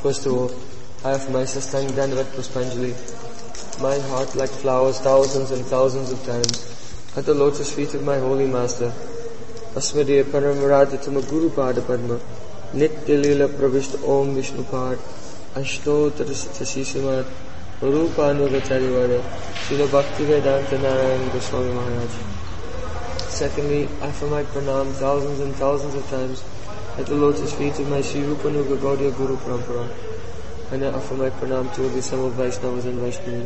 First of all, I have my Sastang Dandavat Puspanjali, my heart like flowers thousands and thousands of times at the lotus feet of my holy master. Asmadiya Paramaradittama Guru Pada Padma, Nitya Lila Pravishta Om Vishnu Pad, Ashtottara Sasisimad, Rupanugacharivada, Srila Bhakti Vedanta Narayan Goswami Maharaj. Secondly, I offer my pranam thousands and thousands of times at the lotus feet of my Sri Rupanuga Gaudiya Guru Parampara. And I offer my pranam to the assembled Vaishnavas and Vaishnavis.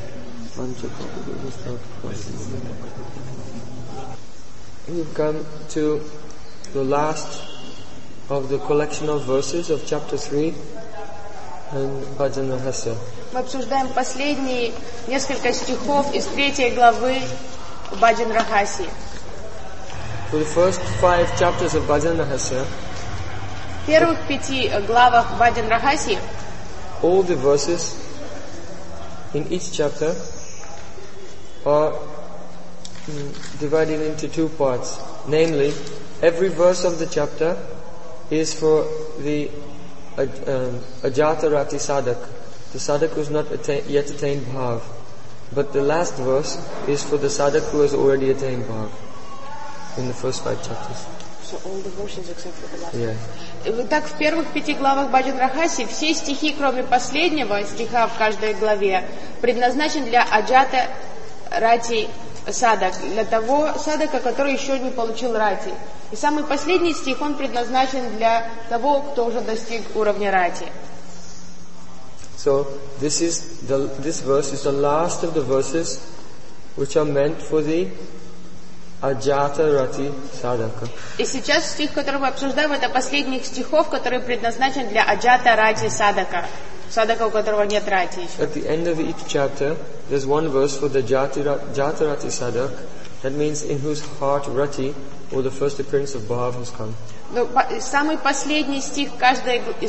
We've come to the last of the collection of verses of chapter 3 and Bhajan Rahasya. Мы обсуждаем последние несколько стихов из 3 главы Баджан Рахаси. For the first 5 chapters of Bhajan Rahasya, В первых 5 главах Баджан Рахаси all the verses in each chapter are divided into 2 parts. Namely, every verse of the chapter is for the Ajata Rati Sadak, the Sadak who has not yet attained Bhav. But the last verse is for the Sadak who has already attained Bhav in the first 5 chapters. So all the verses except for the last. Yeah. Так, в первых 5 главах Баджан Рахаси все стихи, кроме последнего стиха в каждой главе, предназначен для Аджата Рати Садак, для того Садака, который еще не получил Рати. И самый последний стих, он предназначен для того, кто уже достиг уровня Рати. So this verse is the last of the verses which are meant for the Ajata Rati Sadaka. И сейчас стих, который мы обсуждаем, это последних стихов, который предназначен для Аджата Рати Садака, Садака, у которого нет Рати еще. At the end of each chapter, there's one verse for the Jata Rati Sadak. That means in whose heart Rati, or the first appearance of Bhav, has come. Самый последний стих каждой из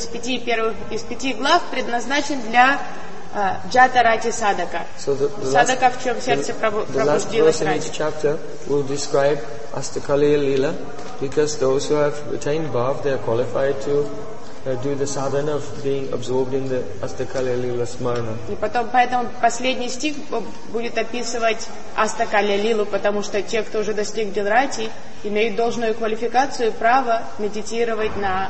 5 глав предназначен для Джата Рати Садака. Садака, в чем сердце пробудилось Rati. The last verse in each chapter will describe Astakaliya Lila, because those who have attained Bhav, they are qualified to do the sadhana of being absorbed in the Astakaliya Lila Smarana. И поэтому последний стих будет описывать Астакалия Лилу, потому что те, кто уже достигли Рати, имеют должную квалификацию и право медитировать на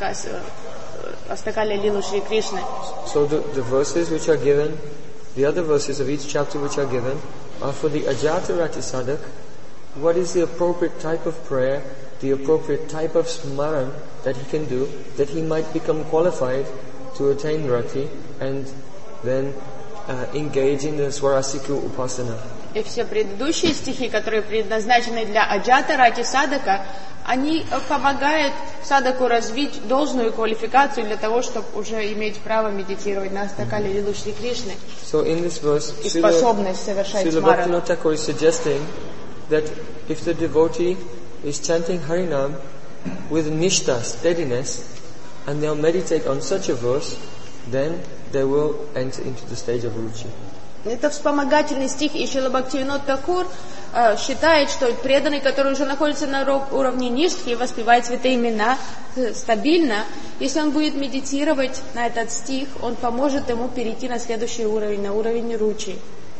Астакалия Лилу Шри Кришны. So the verses which are given, the other verses of each chapter which are given, are for the Ajata Rati Sadak. What is the appropriate type of prayer, the appropriate type of smaran that he can do, that he might become qualified to attain Rati and then engage in the Swarasiku Upasana. И все предыдущие стихи, которые предназначены для Аджата Рати Садака, они помогают Садаку развить должную квалификацию для того, чтобы уже иметь право медитировать на Астакале Лилу Шри Кришны. So in this verse, и способность совершать Srila смарану. Bhaktivinoda Thakur is suggesting that if the devotee is chanting Harinam with nishta, steadiness, and they'll meditate on such a verse, then they will enter into the stage of ruchi. Это вспомогательный стих, и Шрила Бхактивинод Такур считает, что преданный, который уже находится на уровне ништхи и воспевает святые имена стабильно, если он будет медитировать на этот стих, он поможет ему перейти на следующий уровень, на уровень ручи.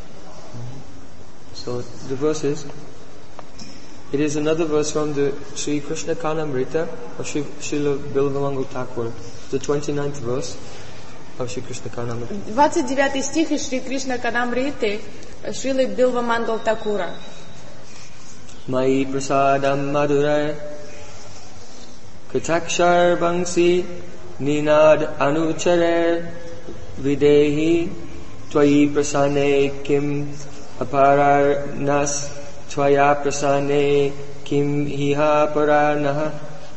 So the verse is, it is another verse from the Sri Krishna Karnamrita of Srila Bilvamangal Thakur, the 29th verse of Sri Krishna Karnamrita. 29 стих из Шри Кришна Карнамриты Шрилы Билва Мангал Такура. Mai prasadam madhurai katakshar bangsi ninad anuchare videhi twayi prasane kim aparar nas tvaya prasane kim hiha paranaha.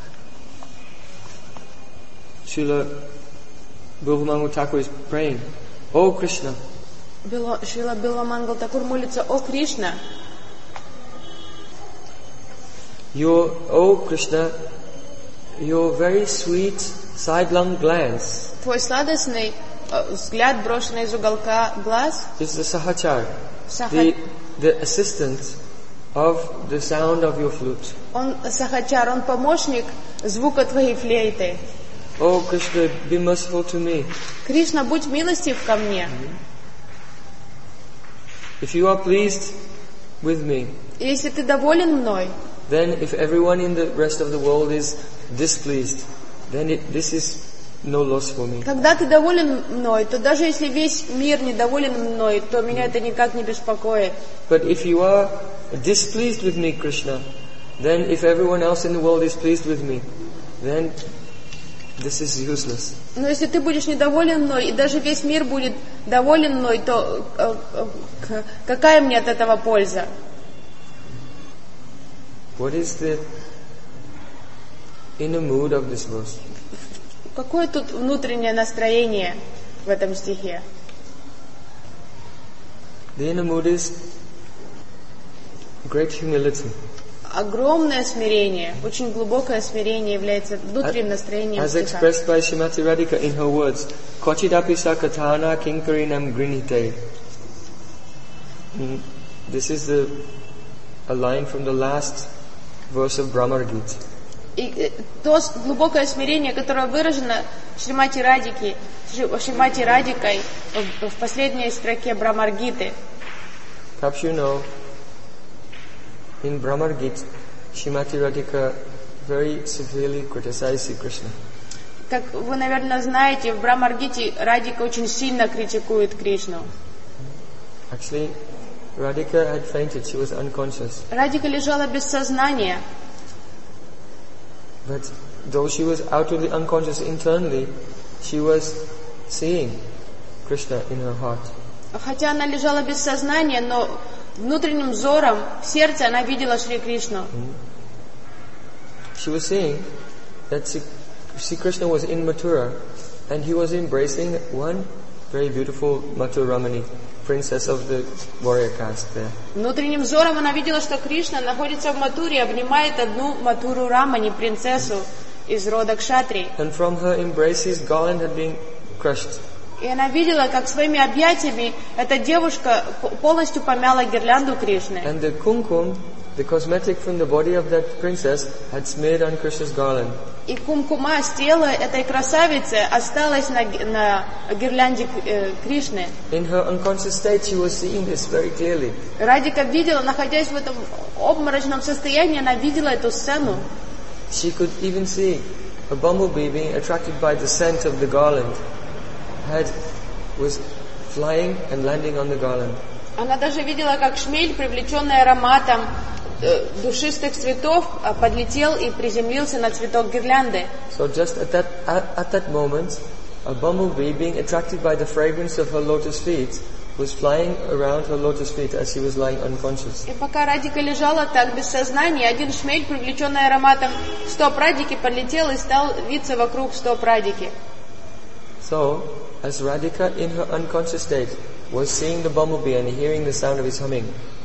Srila Bilvamangal Thakur is praying, O Krishna. Шрила Билва Мангал Такур молится: О Кришна, O Krishna, your very sweet sidelong glance. твой сладостный взгляд, брошенный из уголка глаз, This is the sahachar, the assistant of the sound of your flute. Он сахачар, он помощник звука твоей флейты. Oh Krishna, be merciful to me. Кришна, будь милостив ко мне. If you are pleased with me, Если ты доволен мной, then if everyone in the rest of the world is displeased, then this is no loss for me. когда ты доволен мной, то даже если весь мир недоволен мной, то меня это никак не беспокоит. But if you are displeased with me, Krishna, then if everyone else in the world is pleased with me, then this is useless. Но если ты будешь недоволен мной, и даже весь мир будет доволен мной, то какая мне от этого польза? What is the inner mood of this verse? Какое тут внутреннее настроение в этом стихе? The inner mood is great humility. Огромное смирение, очень глубокое смирение является внутренним настроением As стиха. expressed by Srimati Radhika in her words, Kochidapi sakatana kinkarinam grinite. This is a line from the last verse of Brahmar Gita. И то глубокое смирение, которое выражено Шримати Радикой в последней строке Брамар-гиты. Perhaps you know, in Brahmar Gita, Srimati Radhika very severely criticized Sri Krishna. Как вы, наверное, знаете, в Брамар-гите Радика очень сильно критикует Кришну. Actually, Radhika had fainted, she was unconscious. Радика лежала без сознания. But though she was outwardly unconscious internally, she was seeing Krishna in her heart. Хотя она лежала без сознания, но внутренним взором в сердце она видела Шри Кришну. She was seeing that Sri Krishna was in Mathura and he was embracing one very beautiful Mathuramani, princess of the warrior caste there. Внутренним взором она видела, что Кришна находится в Матуре и обнимает одну Матуру Рамани, принцессу из рода Кшатри. And from her embrace his garland had been crushed. И она видела, как своими объятиями эта девушка полностью помяла гирлянду Кришны. And the kumkum, the cosmetic from the body of that princess, had smeared on Krishna's garland. И кумкума с тела этой красавицы осталась на гирлянде Кришны. In her unconscious state, she was seeing this very clearly. Радика видела, находясь в этом обморочном состоянии, она видела эту сцену. She could even see a bumblebee being attracted by the scent of the garland was flying and landing on the garland. Она даже видела, как шмель, привлеченный ароматом душистых цветов, подлетел и приземлился на цветок гирлянды. So just at that moment, a bumblebee, being attracted by the fragrance of her lotus feet, was flying around her lotus feet as she was lying unconscious. И пока Радика лежала так без сознания, один шмель, привлеченный ароматом стоп Радики, подлетел и стал виться вокруг стоп Радики. So, as Radhika in her unconscious state was seeing the bumblebee and hearing the sound of his humming,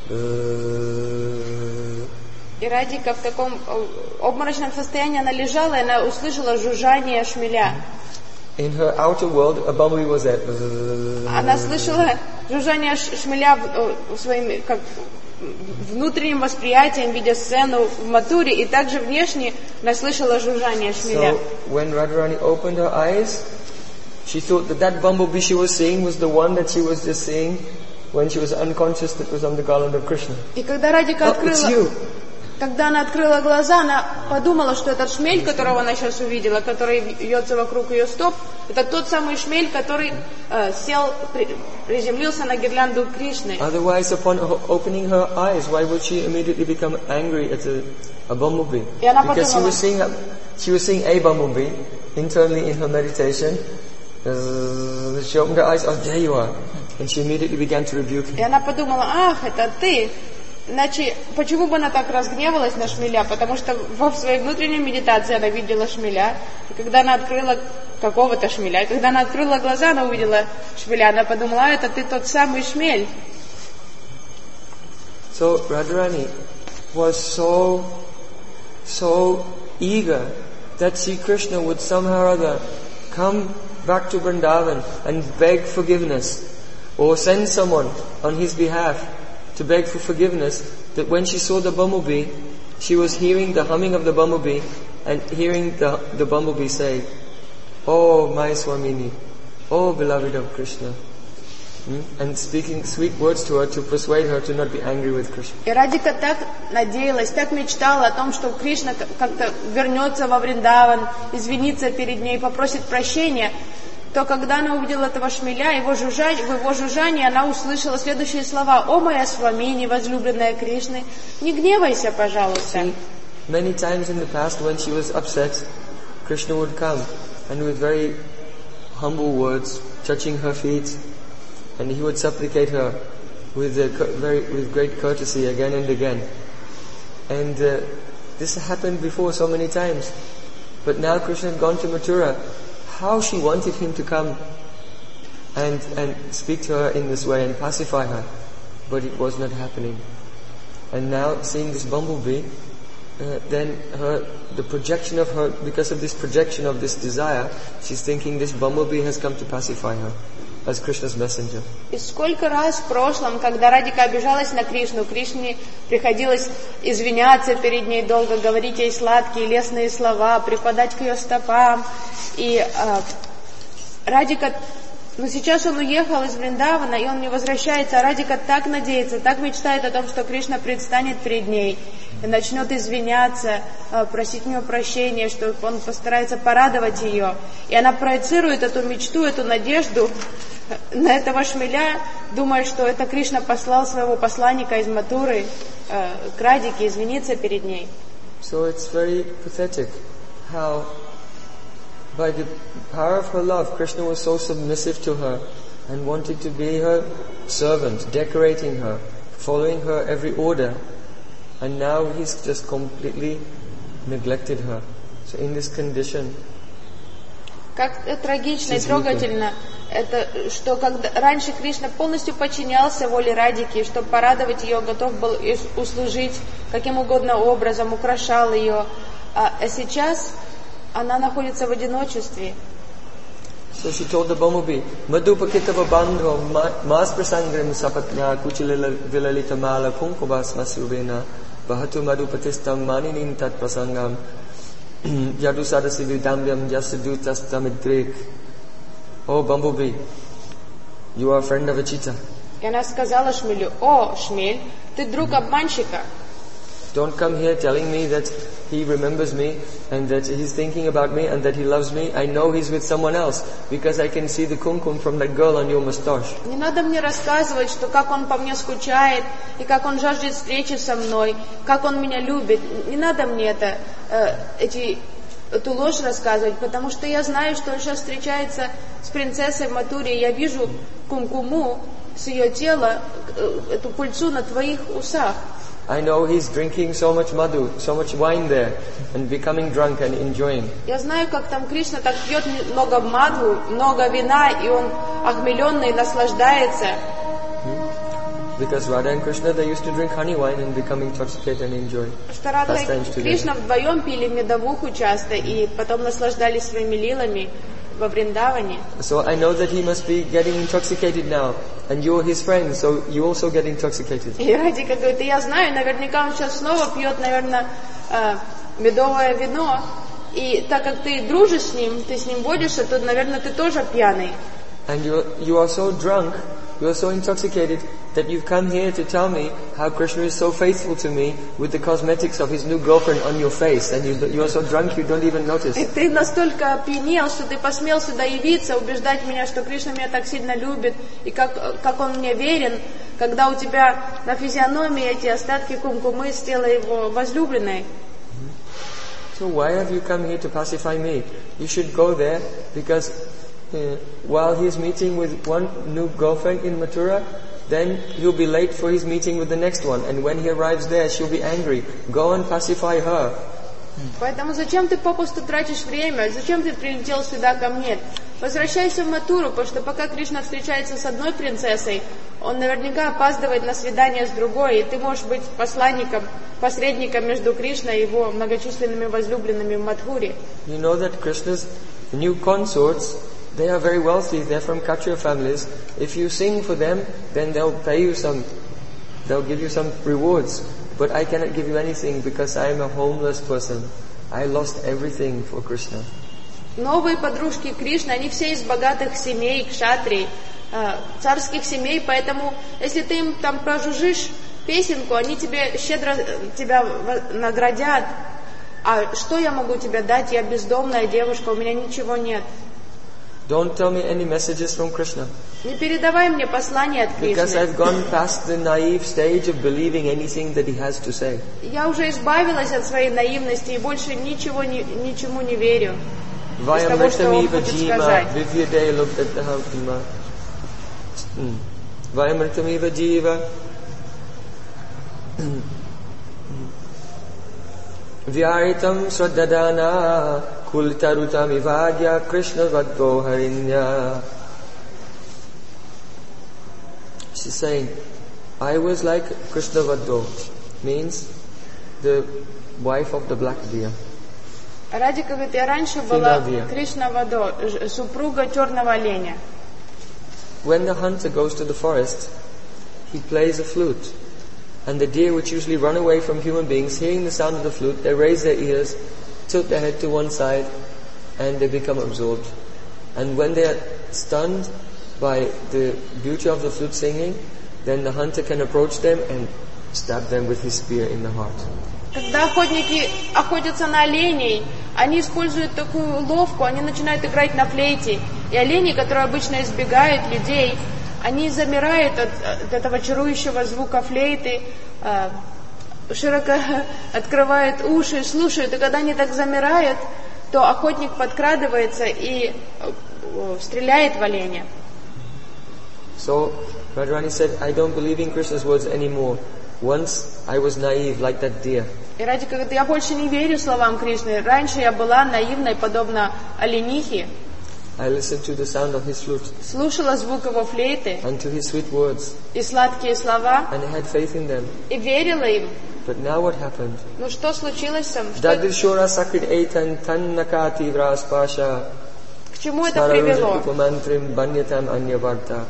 и Радика в таком обморочном состоянии, она лежала, и она услышала жужжание шмеля. In her outer world, a bumblebee was there. Она слышала жужжание шмеля своим как внутренним восприятием, видя сцену в Матуре, и также внешне она слышала жужжание шмеля. So, when Radharani opened her eyes, she thought that bumblebee she was seeing was the one that she was just seeing when she was unconscious, that was on the garland of Krishna. И когда Радика открыла, когда она открыла глаза, она подумала, что этот шмель, которого она сейчас увидела, который вьется вокруг ее стоп, это тот самый шмель, который приземлился на гирлянду Кришны. Otherwise, upon opening her eyes, why would she immediately become angry at a bumblebee? Because she was seeing a bumblebee internally in her meditation. She opened her eyes, oh, there you are. And she immediately began to rebuke him. И она подумала, ах, это ты. Иначе, почему бы она так разгневалась на шмеля? Потому что во своей внутренней медитации она видела шмеля. И когда она открыла какого-то шмеля, и когда она открыла глаза, она увидела шмеля. Она подумала, это ты тот самый шмель. So Radharani was so eager that Sri Krishna would somehow or other come back to Vrindavan and beg forgiveness, or send someone on his behalf to beg for forgiveness, that when she saw the bumblebee, she was hearing the humming of the bumblebee and hearing the bumblebee say, "Oh, my Swamini, oh, beloved of Krishna," and speaking sweet words to her to persuade her to not be angry with Krishna. И Радика так надеялась, так мечтала о том, что Кришна как-то вернется во Вриндаван, извинится перед ней, попросит прощения, то когда она увидела этого шмеля, в его жужжании она услышала следующие слова: «О, моя Свамини, возлюбленная Кришны, не гневайся, пожалуйста». Many times in the past when she was upset, Krishna would come and with very humble words, touching her feet, and he would supplicate her with great courtesy again and again. And this happened before so many times. But now Krishna had gone to Mathura. How she wanted him to come and speak to her in this way and pacify her. But it was not happening. And now seeing this bumblebee, then the projection of her, because of this projection of this desire, she's thinking this bumblebee has come to pacify her as Krishna's messenger. И сколько раз в прошлом, когда Радика обижалась на Кришну, Кришне приходилось извиняться перед ней, долго говорить ей сладкие лестные слова, припадать к ее стопам. И Радика, сейчас он уехал из Вриндавана, и он не возвращается, а Радика так надеется, так мечтает о том, что Кришна предстанет перед ней и начнет извиняться, просить у нее прощения, что он постарается порадовать ее. И она проецирует эту мечту, эту надежду на этого шмеля, думая, что это Кришна послал своего посланника из Матуры к Радике извиниться перед ней. So it's very pathetic how by the power of her love, Krishna was so submissive to her and wanted to be her servant, decorating her, following her every order. And now he's just completely neglected her. So in this condition, как трагично и трогательно, это, что когда раньше Кришна полностью подчинялся воле Радики, чтобы порадовать ее, готов был услужить каким угодно образом, украшал ее, а сейчас она находится в одиночестве. So she told the bumblebee, "Madhupakitava bandho mas prasangrim sapatna kuchilila vilalita mala kunkubas masubena bahatu madhupatistam maninim tat prasangam yadu sadasi vidamyam yasudutas tamidrik." Oh bumblebee, you are a friend of a cheetah. И она сказала шмелю: «О, шмель, ты друг обманщика. Don't come here telling me that he remembers me and that he's thinking about me and that he loves me. I know he's with someone else because I can see the kumkum from that girl on your mustache." Не надо мне рассказывать, что как он по мне скучает, и как он жаждет встречи со мной, как он меня любит. Не надо мне эту ложь рассказывать, потому что я знаю, что он сейчас встречается с принцессой в Матуре, и я вижу кумкуму с ее тела, эту пыльцу на твоих усах. I know he's drinking so much madhu, so much wine there, and becoming drunk and enjoying. Я знаю, как там Кришна так пьет много мадху, много вина, и он охмеленный, наслаждается. Because Radha and Krishna, they used to drink honey wine and become intoxicated and enjoy. Что Радха и Кришна вдвоем пили медовуху часто, и потом наслаждались своими лилами во Вриндаване. So I know that he must be getting intoxicated now, and you're his friend, so you also get intoxicated. И Радика говорит: я знаю, наверняка он сейчас снова пьет, наверное, медовое вино, и так как ты дружишь с ним, ты с ним водишься, то, наверное, ты тоже пьяный. And you are so drunk, you are so intoxicated that you've come here to tell me how Krishna is so faithful to me with the cosmetics of his new girlfriend on your face, and you are so drunk you don't even notice. И ты настолько опьянел, что ты посмел сюда явиться, убеждать меня, что Кришна меня так сильно любит, и как он мне верен, когда у тебя на физиономии эти остатки кумкумы с тела его возлюбленной. So why have you come here to pacify me? You should go there because while he's meeting with one new girlfriend in Mathura, then he'll be late for his meeting with the next one. And when he arrives there, she'll be angry. Go and pacify her. Поэтому зачем ты попусту тратишь время? Зачем ты прилетел сюда ко мне? Возвращайся в Матуру, потому что пока Кришна встречается с одной принцессой, он наверняка опаздывает на свидание с другой, и ты можешь быть посланником, посредником между Кришной и его многочисленными возлюбленными в Мадхуре. You know that Krishna's new consorts, they are very wealthy, they're from Kshatriya families. If you sing for them, then they'll give you some rewards. But I cannot give you anything because I am a homeless person. I lost everything for Krishna. Новые подружки Кришны, они все из богатых семей, кшатрий, царских семей, поэтому если ты им там прожужжишь песенку, они тебе щедро тебя наградят. А что я могу тебе дать? Я бездомная девушка, у меня ничего нет. Don't tell me any messages from Krishna. Не передавай мне послание от Because Кришны. I've gone past the naive stage of believing anything that he has to say. Я уже избавилась от своей наивности и больше ничему не верю. Из того, что он Vayamritameva хочет jima сказать. vivyade looked at the Hamma. Vayamritameva jiva Vyaritam swadadana kultarutam ivadya Krishna vadgo harinya. She's saying, I was like Krishna vadgo, means the wife of the black deer. Радика говорит, я раньше была Кришна Вадо, супруга черного оленя. When the hunter goes to the forest, he plays a flute. And the deer, which usually run away from human beings, hearing the sound of the flute, they raise their ears, tilt their head to one side, and they become absorbed. And when they are stunned by the beauty of the flute singing, then the hunter can approach them and stab them with his spear in the heart. Когда охотники охотятся на оленей, они используют такую уловку, они начинают играть на флейте. И олени, которые обычно избегают людей, они замирают от этого чарующего звука флейты, широко открывают уши, слушают. И когда они так замирают, то охотник подкрадывается и стреляет в оленя. So Radharani said, I don't believe in Krishna's words anymore. Once I was naive like that deer. И Радика говорит, я больше не верю словам Кришны. Раньше я была наивной, подобно оленихе. I listened to the sound of his flute Слушала звук его флейты and to his sweet words, и сладкие слова, and I had faith in them. и верила им. But now what happened? Ну что случилось с ним? Dadishora sakrit etan tannakati vraspasha К чему это привело? Sararupamantrim banyatam anyavarta.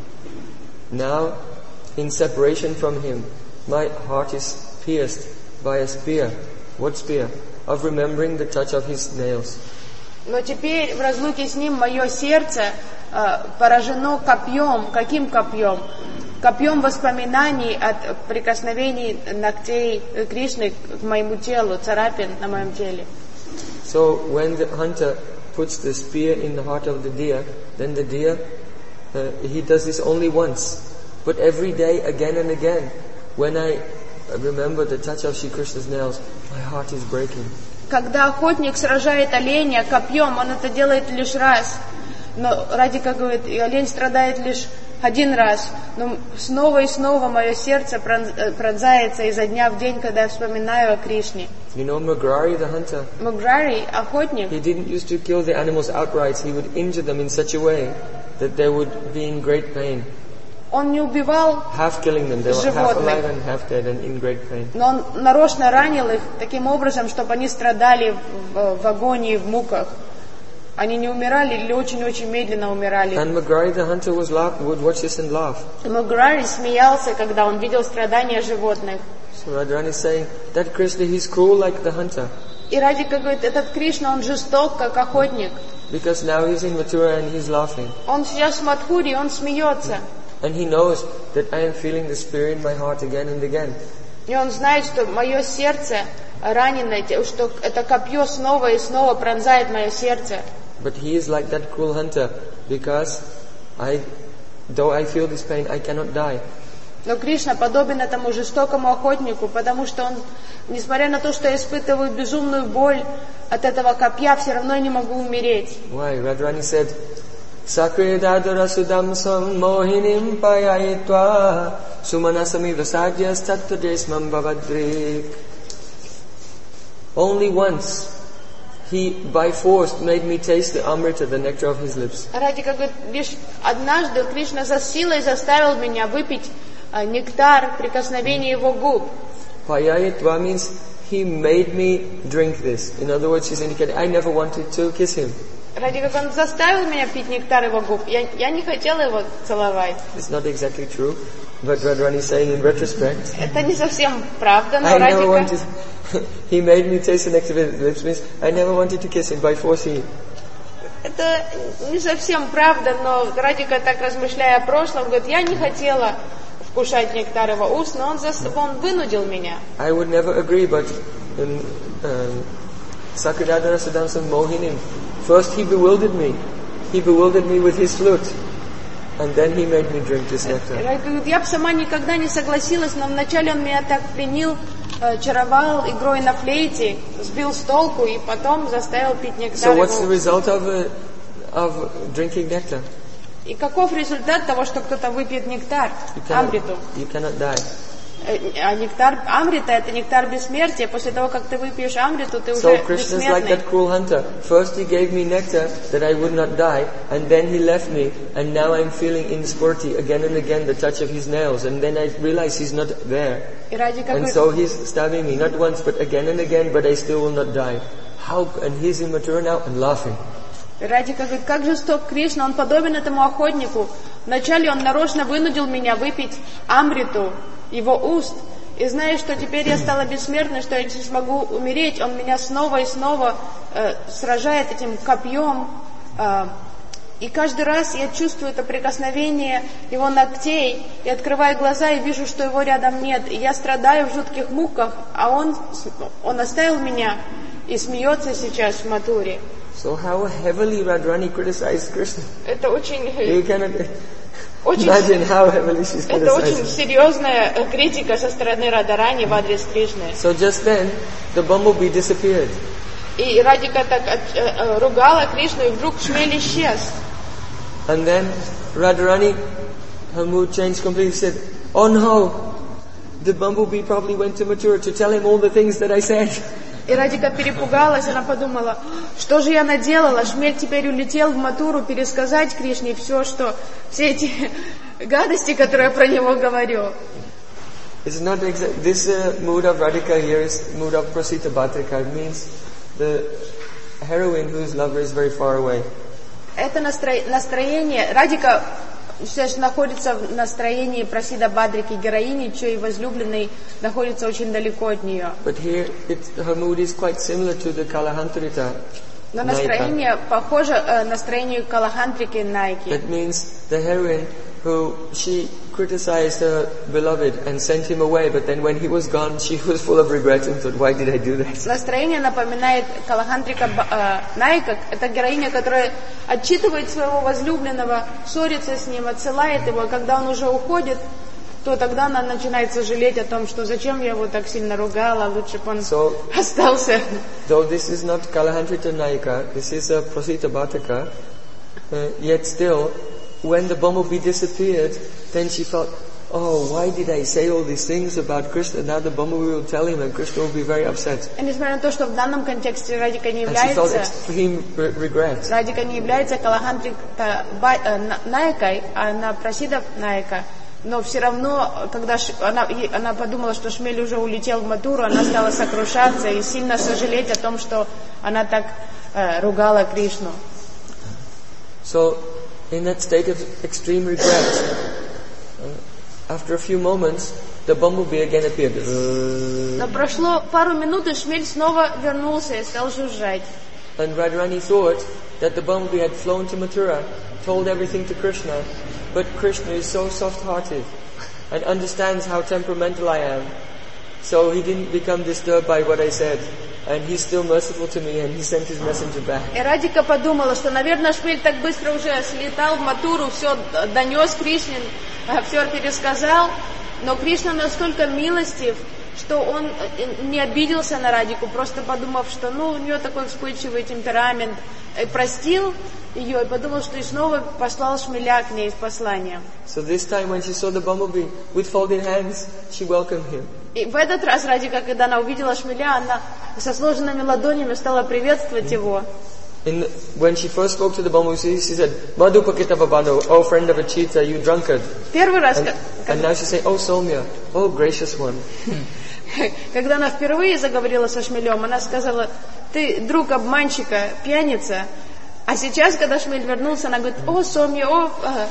Now, in separation from him, my heart is pierced by a spear. What spear? Of remembering the touch of his nails. Но теперь в разлуке с ним мое сердце поражено копьем. Каким копьем? Копьем воспоминаний от прикосновений ногтей Кришны к моему телу, царапин на моем теле. So when the hunter puts the spear in the heart of the deer, then the deer, he does this only once. But every day, again and again, when I remember the touch of Shri Krishna's nails, my heart is breaking. Когда охотник сражает оленя копьем, он это делает лишь раз. Но Радика говорит, и олень страдает лишь один раз. Но снова и снова мое сердце пронзается изо дня в день, когда я вспоминаю о Кришне. You know Mugrari the hunter? Mugrari, охотник, He didn't used to kill the animals outright. He would injure them in such a way that they would be in great pain. он не убивал, Half killing them. They were half alive and half dead and in great pain. но он нарочно ранил их таким образом, чтобы они страдали в агонии, в муках. Они не умирали или очень-очень медленно умирали. And Mugrari the hunter would watch this and laugh. Mugrari смеялся, когда он видел страдания животных. So Radharani is saying that Krishna, he's cruel like the hunter. И Радика говорит, этот Кришна, он жесток, как охотник. Because now he's in Mathura and he's laughing. Он сейчас в Мадхуре, он смеется. And he knows that I am feeling the spear in my heart again and again. И он знает, что мое сердце ранено, что это копье снова и снова пронзает мое сердце. But he is like that cruel hunter because though I feel this pain, I cannot die. Но Кришна подобен этому жестокому охотнику, потому что он, несмотря на то, что я испытываю безумную боль от этого копья, все равно не могу умереть. Why? Radharani said, Sakridadara sudam sam mohinim payayitva sumanasami vasadyas tattadesmam bhavadrik. Only once he by force made me taste the amrita, the nectar of his lips. Радика говорит, лишь однажды Кришна за силой заставил меня выпить нектар прикосновения его губ. Payayitva means he made me drink this. In other words, he's indicating I never wanted to kiss him. Радика говорит, он заставил меня пить нектар его губ. Я не хотела его целовать. It's not exactly true, but Radharani is saying in retrospect. Это не совсем правда, но I never Радика... wanted. He made me taste the nectar of his lips. Means I never wanted to kiss him by force. Это не совсем правда, но Радика, так размышляя о прошлом, говорит, я не хотела вкушать нектар его уст, но он вынудил меня. I would never agree, but in Sakadadara Siddhantam Mohinim, first he bewildered me. He bewildered me with his flute. And then he made me drink this nectar. Я бы сама никогда не согласилась, но вначале он меня так пленил, чаровал игрой на флейте, сбил с толку и потом заставил пить нектар. So what's the result of drinking nectar? И каков результат того, что кто-то выпьет нектар, амриту? You cannot die. А нектар амрита — это нектар бессмертия. После того, как ты выпьешь амриту, ты уже So Krishna is like бессмертный. that cruel hunter. First he gave me nectar that I would not die, and then he left me, and now I'm feeling in spurti again and again the touch of his nails, and then I realize he's not there. And so he's stabbing me, not once but again and again, but I still will not die. How? And he's in Mathura now and laughing. Радика говорит, как жесток Кришна, он подобен этому охотнику. Вначале он нарочно вынудил меня выпить амриту, его уст, и зная, что теперь я стала бессмертной, что я не смогу умереть, он меня снова и снова сражает этим копьем, и каждый раз я чувствую это прикосновение его ногтей, и открываю глаза, и вижу, что его рядом нет, и я страдаю в жутких муках, а он оставил меня и смеется сейчас в Матуре. So how heavily Radharani criticized Krishna. Это очень... You cannot imagine how heavily she's Это очень criticized. серьезная критика со стороны Радharani в адрес Кришны. So just then, the bumblebee disappeared. И Радика так ругала Кришну, и вдруг шмель исчез. And then Radharani, her mood changed completely. She said, "Oh no, the bumblebee probably went to Mathura to tell him all the things that I said." И Радика перепугалась, она подумала, что же я наделала? Шмель теперь улетел в Матуру пересказать Кришне все эти гадости, которые я про него говорю. It's not exact. This mood of Radhika here is mood of Prasita Bhatrika. It means the heroine whose lover is very far away. Это настроение. Радика сейчас находится в настроении Прасида Бадрики, героини, чьей возлюбленный находится очень далеко от нее. But here, her mood is quite similar to the Kalahantarita. Но настроение похоже настроению Калахантрики Найки. That means the heroine who she criticized her beloved and sent him away, but then when he was gone, she was full of regret and thought, why did I do that? Настроение напоминает Калахантрика Найка. Это героиня, которая отчитывает своего возлюбленного, ссорится с ним, отсылает его. Когда он уже уходит, то тогда она начинает сожалеть о том, что зачем я его так сильно ругала, лучше бы он остался. Though this is not Kalahantrita Naika, this is a Prasita Bhatrika, yet still, when the bumblebee disappeared, then she felt, oh, why did I say all these things about Krishna? Now the bumblebee will tell him and Krishna will be very upset. И несмотря на то, что в данном контексте Радика не And she felt является... extreme regret. Радика не является Калахантрика Найкой, а она Прасида Найка. Но все равно, когда она подумала, что шмель уже улетел в Матуру, она стала сокрушаться и сильно сожалеть о том, что она так ругала Кришну. So, in that state of extreme regret, after a few moments, the bumblebee again appeared. Но прошло пару минут, и шмель снова вернулся и стал жужжать. And Radharani thought that the bumblebee had flown to Mathura, told everything to Krishna, but Krishna is so soft-hearted and understands how temperamental I am, so he didn't become disturbed by what I said, and he's still merciful to me, and he sent his messenger back. И Радика подумала, что, наверное, шмель так быстро уже слетал в Матуру, все донес Кришне, все пересказал, но Кришна настолько милостив, что он не обиделся на Радику, просто подумав, что у нее такой вспыльчивый темперамент, простил ее и подумал, что и снова послал шмеля к ней с посланием. So this time when she saw the bumblebee with folded hands, she welcomed him. И в этот раз Радика, когда она увидела шмеля, она со сложенными ладонями стала приветствовать его. When she first spoke to the bumblebee, she said, Madhupakita Babano, oh friend of a cheetah, you drunkard. Первый раз, and now she said, oh Somya, oh gracious one. Когда она впервые заговорила со шмелем, она сказала, ты друг обманщика, пьяница. А сейчас, когда шмель вернулся, она говорит, о, Сомья,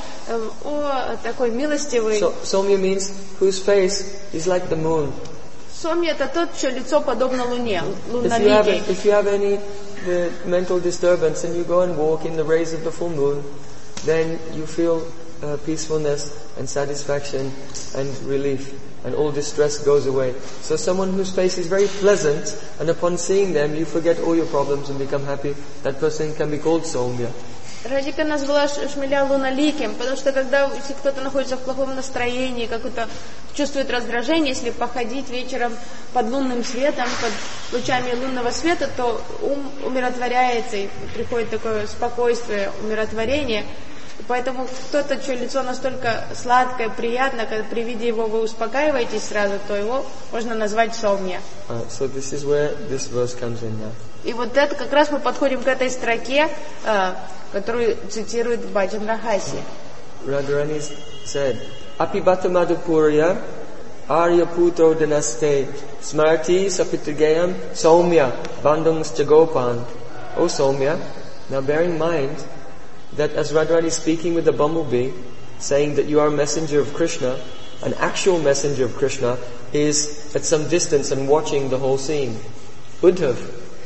о, такой милостивый. So, Somya means whose face is like the moon. Сомья — это тот, чье лицо подобно луне, лунноликий. If you have any mental disturbance and you go and walk in the rays of the full moon, then you feel peacefulness and satisfaction and relief, and all distress goes away. So someone whose face is very pleasant, and upon seeing them you forget all your problems and become happy, that person can be called Saumya. Радика назвала Шмеля луноликим, потому что если кто-то находится в плохом настроении, какое-то чувствует раздражение, если походить вечером под лунным светом, под лучами лунного света, то ум умиротворяется и приходит такое спокойствие, умиротворение. Поэтому кто-то, чье лицо настолько сладкое, приятное, когда при виде его вы успокаиваетесь сразу, то его можно назвать Сомья. So this is where this verse comes in now. И вот это как раз мы подходим к этой строке, которую цитирует Баджан Рахаси. Radharani said, Apibata Madhupurya Arya Putro Danaste Smarti Sapitrigayam Saumya Bandungs Jagopan. O Saumya, now bear in mind that as Radharani is speaking with the bumblebee, saying that you are a messenger of Krishna, an actual messenger of Krishna is at some distance and watching the whole scene. Uddhav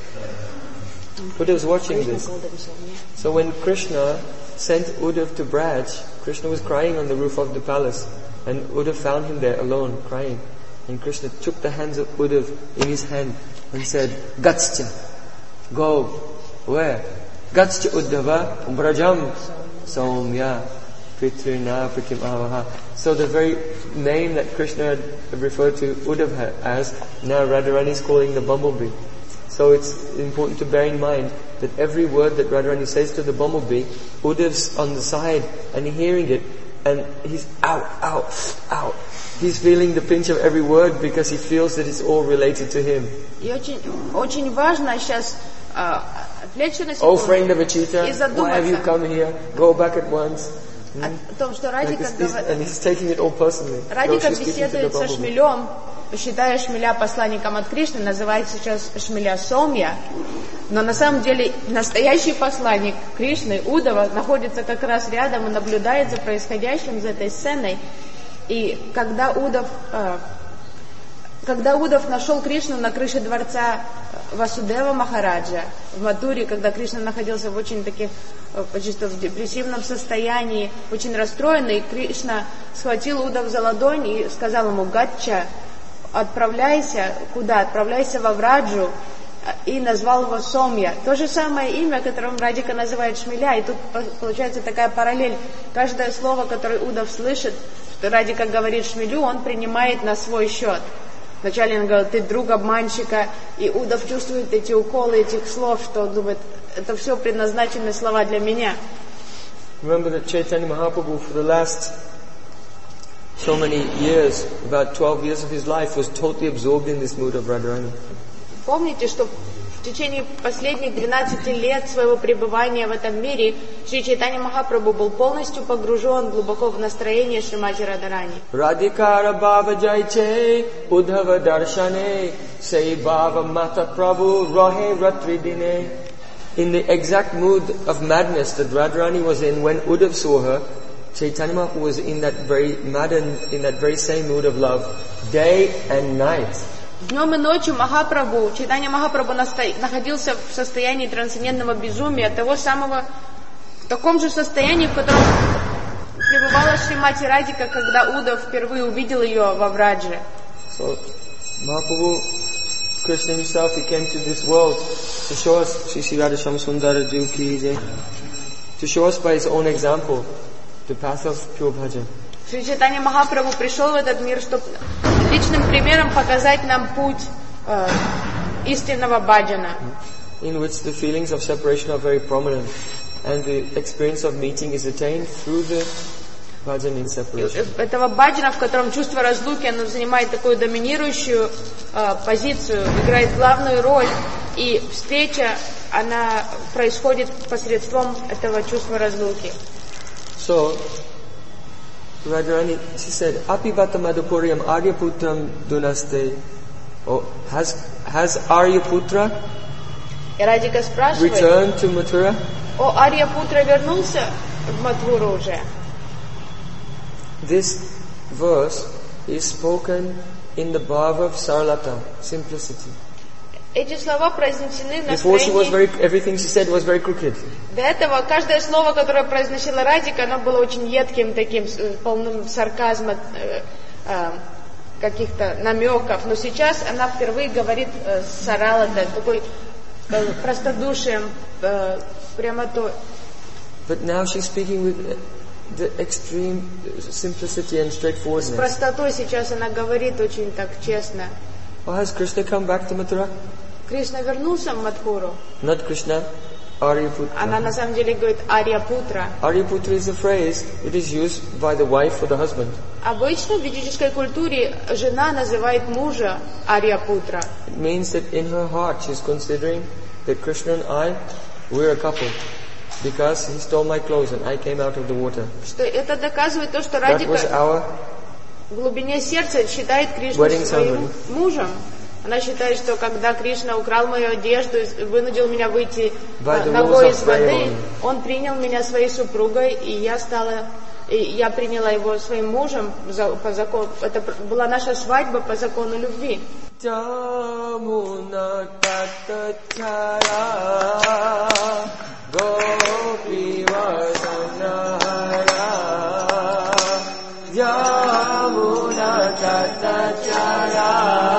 is watching this. So when Krishna sent Uddhav to Braj, Krishna was crying on the roof of the palace, and Uddhav found him there alone, crying. And Krishna took the hands of Uddhav in his hand and said, Gatscha, go. Where? Gatscha Uddhava Brajam Saumya Pitrina Pritim Avaha. So the very name that Krishna had referred to Uddhav as, now Radharani is calling the bumblebee. So it's important to bear in mind that every word that Radharani says to the bumblebee, Uddhav's on the side and hearing it, and he's out. He's feeling the pinch of every word because he feels that it's all related to him. И очень важно сейчас отвлечься на секунду. Oh, friend of a cheetah, why have you come here? Go back at once. О том, что Радика and he's taking it all personally. Радика беседует со Шмелем, считая Шмеля посланником от Кришны, называет сейчас Шмеля Сомья, но на самом деле настоящий посланник Кришны, Удава, находится как раз рядом и наблюдает за происходящим, за этой сценой. И когда Удав нашел Кришну на крыше дворца Васудева Махараджа в Мадуре, когда Кришна находился в очень таких, почти в депрессивном состоянии, очень расстроенный, Кришна схватил Удав за ладонь и сказал ему: Гатча, отправляйся куда? Отправляйся во Враджу, и назвал его Сомья. То же самое имя, которым Радика называет Шмеля, и тут получается такая параллель. Каждое слово, которое Удав слышит, что Радика говорит Шмелю, он принимает на свой счет. Вначале он говорит: ты друг обманщика, и Удав чувствует эти уколы этих слов, что он думает, это все предназначенные слова для меня. Remember that Chaitanya Mahaprabhu for the last so many years, about 12 years of his life, was totally absorbed in this mood of Radharani. Помните, что в течение последних 12 лет своего пребывания в этом мире Шри Чайтанья Махапрабху был полностью погружен глубоко в настроение Шримати Радharani. Radhikara bhava jaiche Uddhava darshane say bhava mata prabhu rahe ratridine. In the exact mood of madness that Radharani was in when Uddhav saw her, Chaitanya Mahaprabhu was in that very in that very same mood of love, day and night. Днем и ночью Махапрабху, Чайтанья Махапрабху находился в состоянии трансцендентного безумия, того самого, в таком же состоянии, в котором пребывала Шримати Радика, когда Удав впервые увидел ее во Врадже. So, Mahaprabhu, Krishna himself, he came to this world to show us, Shri Radha Shyam Sundara Ji ki jai, to show us by his own example the path of pure bhajan. Шри Чайтанья Махапрабху пришел в этот мир, чтобы личным примером показать нам путь истинного баджана. In which the feelings of separation are very prominent, and the experience of meeting is attained through the bhajan in separation. Этого баджана, в котором чувство разлуки, оно занимает такую доминирующую позицию, играет главную роль, и встреча, она происходит посредством этого чувства разлуки. So, Radharani, she said, Apivata Madhupuriyam Aryaputram Dunaste. Oh, has Aryaputra returned to Mathura? О, Арьяпутра вернулся в Матхуру уже. This verse is spoken in the bhava of sarlata, simplicity. Эти слова произнесены в Before she was настроении. everything she said was very crooked. До этого каждое слово, которое произносила Радика, оно было очень едким, таким, полным сарказма, каких-то намеков. Но сейчас она впервые говорит саралата, такой простодушием, прямотой. But now she's speaking with the extreme simplicity and С straightforwardness. простотой сейчас она говорит очень так честно. Oh, has Krishna come back to Mathura? Кришна вернулся в Мадхуру. Not Krishna, Aryaputra. Она на самом деле говорит Арьяпутра. Aryaputra is a phrase that is used by the wife for the husband. Обычно в ведической культуре жена называет мужа Арьяпутра. It means that in her heart she's considering that Krishna and I, we're a couple. Because he stole my clothes and I came out of the water. Что это доказывает то, что That Радика was our в глубине сердца считает Кришну wedding своим ceremony. мужем. Она считает, что когда Кришна украл мою одежду, вынудил меня выйти By the ногой rules из of воды, Prayamani. он принял меня своей супругой, и я приняла его своим мужем по закону. Это была наша свадьба по закону любви. Jamuna Tattachara Gopi Vasanara Jamuna Tattachara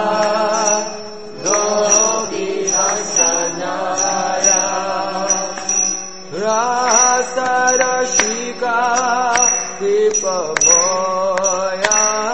Gopi Vasanara Rasa Rashika Vipamoya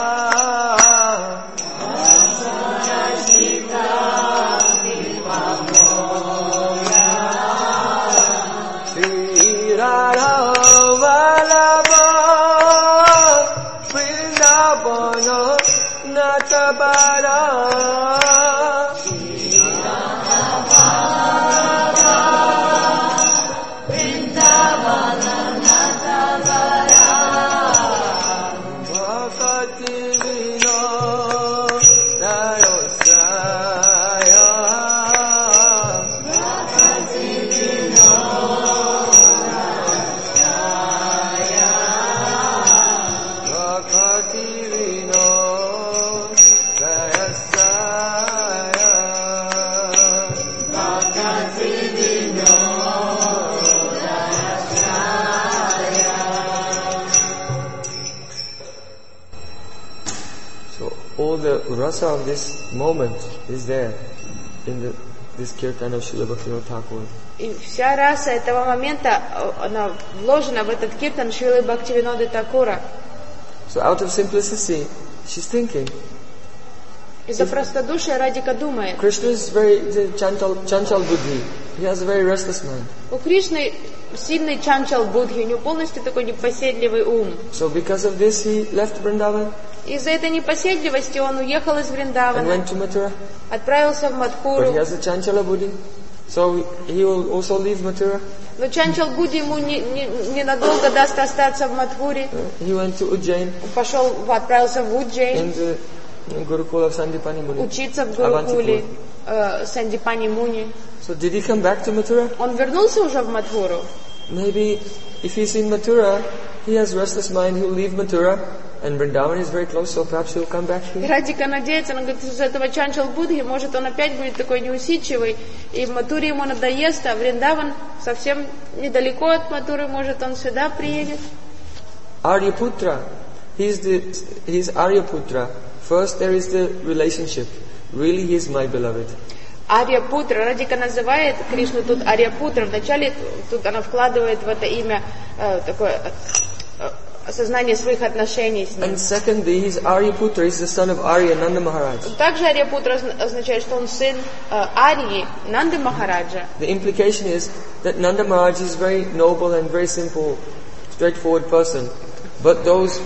All the rasa of this moment is there in this kirtan of Srila Bhaktivinoda Thakur. И вся раса этого момента, она вложена в этот киртан Шрилы Бхактивиноды Такура. So out of simplicity, she's thinking. Из-за простодушия Радика думает. Krishna is very chanchal buddhi. He has a very restless mind. У Кришны сильный чанчал будхи, у него полностью такой непоседливый ум. So because of this, he left Vrindavan. Из-за этой непоседливости он уехал из And Вриндавана, went to Mathura. отправился в But Мадхуру. he has a chanchala buddhi. So he will also leave Mathura. Но Чанчал Будди ему ненадолго даст остаться в Мадхуре. He went to Ujjain Отправился в Уджейн, in the Gurukula of Sandipani Muni. учиться в Гурукуле Сандипани Муни. So did he come back to Mathura? Он вернулся уже в Мадхуру. Maybe if he's in Mathura, he has restless mind, he'll leave Mathura, and Vrindavan is very close, so perhaps he'll come back И here. Радика надеется, он говорит, из этого Чанчал Будхи, может, он опять будет такой неусидчивый, и в Матуре ему надоест, а Вриндаван совсем недалеко от Матуры, может, он сюда приедет. Aryaputra, he's Aryaputra. First there is the relationship. Really he is my beloved. Арьяпутра, Радика называет Кришну тут Арьяпутра. Вначале тут она вкладывает в это имя такое осознание своих отношений с ним. And secondly, he's Aryaputra, he's the son of Arya, Nanda Maharaj. Также Арьяпутра означает, что он сын Арьи, Нанды Махараджа. The implication is that Nanda Maharaj is very noble and very simple, straightforward person. But those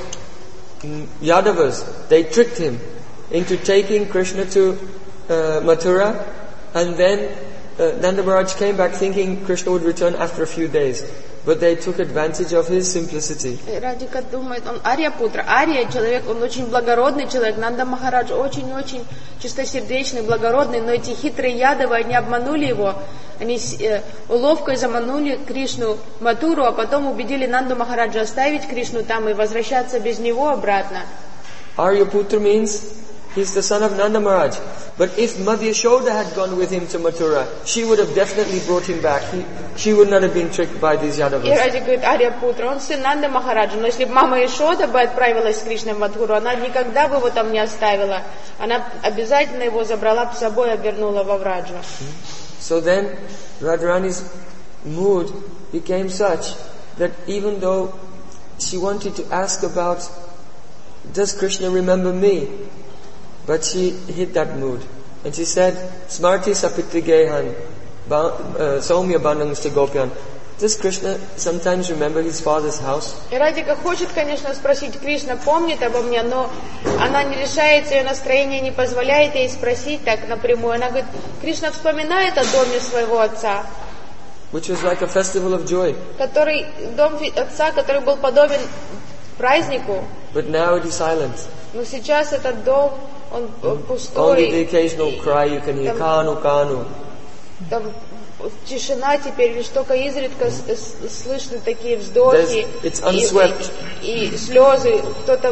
Yadavas, they tricked him into taking Krishna to Mathura, and then Nanda Maharaj came back thinking Krishna would return after a few days. But they took advantage of his simplicity. Радика думает, он Арьяпутра. Арья человек, он очень благородный человек. Нанда Махарадж очень-очень чистосердечный, благородный, но эти хитрые ядовы, они обманули его. Они уловкой заманули Кришну в Матуру, а потом убедили Нанду Махараджа оставить Кришну там и возвращаться без него обратно. Aryaputra means He's the son of Nanda Maharaj. But if Madhya Yashoda had gone with him to Mathura, she would have definitely brought him back. She would not have been tricked by these И Yadavas. Ради говорит, Арья Путра, он сын Нанды Махараджа, но если бы мама Ишода бы отправилась с Кришной в Мадхуру, она никогда бы его там не оставила. Она обязательно его забрала бы с собой и обернула во Враджу. So then, Radharani's mood became such that even though she wanted to ask about, does Krishna remember me? But she hid that mood. And she said, Smarti sapitigehan, Saumya bandhangs gopyan. Does Krishna sometimes remember his father's house? И Радика хочет, конечно, спросить, Кришна помнит обо мне, но она не решается, ее настроение не позволяет ей спросить так напрямую. Она говорит, Кришна вспоминает о доме своего отца, Which was like a festival of joy. дом отца, который был подобен празднику, But now it is silent. но сейчас этот дом, он Only the пустой, occasional cry you can hear, Kanu, Kanu. там тишина теперь, лишь только изредка слышны такие вздохи It's unswept. и слезы, кто-то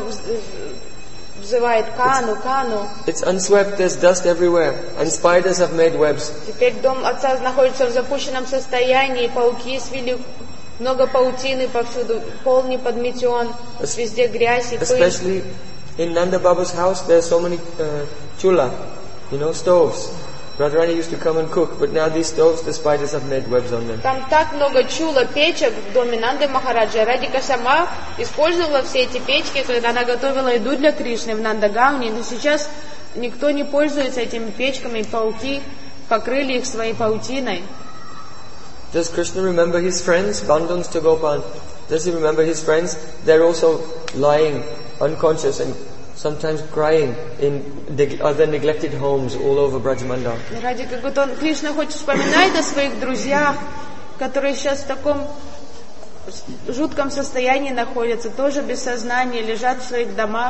взывает Кану, Кану. It's unswept, there's dust everywhere. And spiders have made webs. Теперь дом отца находится в запущенном состоянии, пауки свили много паутины повсюду, пол не подметен, везде грязь и пыль. Especially in Nanda Baba's house, there are so many chula, stoves. Radharani used to come and cook, but now these stoves, the spiders have made webs on them. Там так много чула, печек в доме Нанды Махараджа. Радика сама использовала все эти печки, когда она готовила еду для Кришны в Нандагауне, но сейчас никто не пользуется этими печками, и пауки покрыли их своей паутиной. Does Krishna remember his friends, Bandhans to Gopan? Does he remember his friends? They're also lying, unconscious, and sometimes crying in other neglected homes all over Brajamandal. Ради как будто Кришна хоть вспоминает о своих друзьях, которые сейчас в таком жутком состоянии находятся, тоже без сознания, лежат в своих домах.